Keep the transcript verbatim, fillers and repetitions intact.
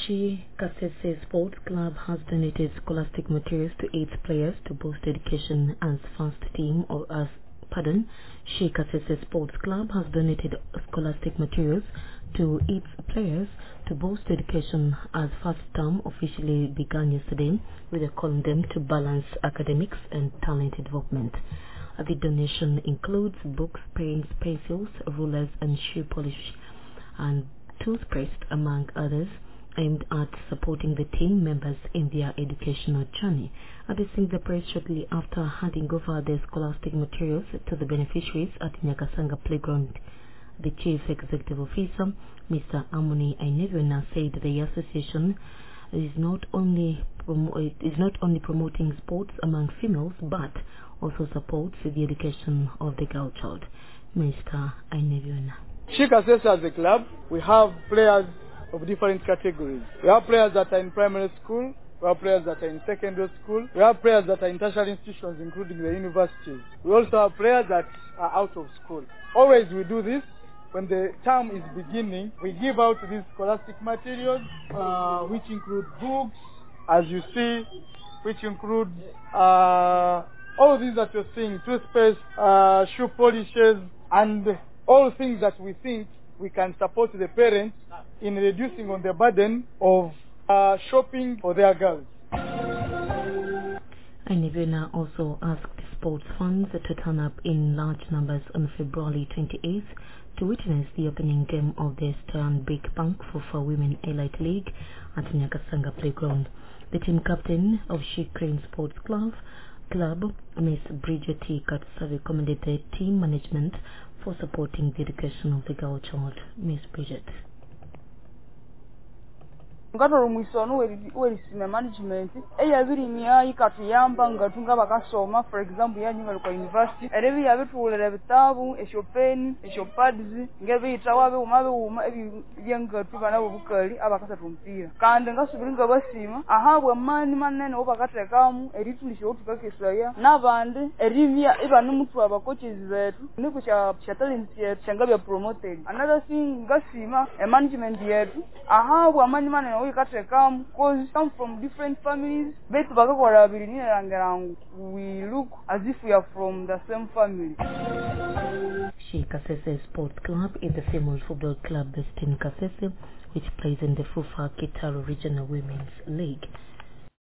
She Kasese Sports Club has donated scholastic materials to eight players to boost education as first team or as pardon. She Kasese Sports Club has donated scholastic materials to eight players to boost education as first term officially began yesterday, with a call on them to balance academics and talent development. The donation includes books, pens, pencils, rulers, and shoe polish and toothpaste, among others, aimed at supporting the team members in their educational journey. Addressing the press shortly after handing over the scholastic materials to the beneficiaries at Nyakasanga Playground, the Chief Executive Officer, Mister Amoni Ainevena, said the association is not only is not only promoting sports among females but also supports the education of the girl child. Mister Ainevena. She Kasese as a club, we have players of different categories. We have players that are in primary school, we have players that are in secondary school, we have players that are in tertiary institutions, including the universities. We also have players that are out of school. Always we do this. When the term is beginning, we give out these scholastic materials, uh, which include books, as you see, which include uh, all of these that you're seeing, toothpaste, uh, shoe polishes, and all things that we think we can support the parents in reducing on the burden of uh, shopping for their girls. Ainevena also asked sports fans to turn up in large numbers on February twenty-eighth to witness the opening game of the Stanbic Bank Fufa Women Elite League at Nyakasanga Playground. The team captain of She Crane Sports Club, Club Miss Bridget T. Katsavi, commended the team management for supporting the education of the girl child. Miss Bridget. Ngatoro mwisono werisime management eya birimya ikatuyamba ngatunga bakasoma, for example ya nyinga kwa university erebi yabitulera bitabu eshopeni eshopads ngebe itawabe umabe uma ebyenga tubana bukali abakasa tumpira kandi ngasubiringa basima ahabwe mani manene obakatekamu eritulisho tukakesaya nabandi eribya ibanu mutwa abakoches betu niko cha cha talent yetu changabya promoted. Another thing ngasima e management yetu ahabwe mani manene we come because come from different families. We look as if we are from the same family. She Kasese Sports Club is the female football club based in Kasese, which plays in the Fufa Kitaro Regional Women's League.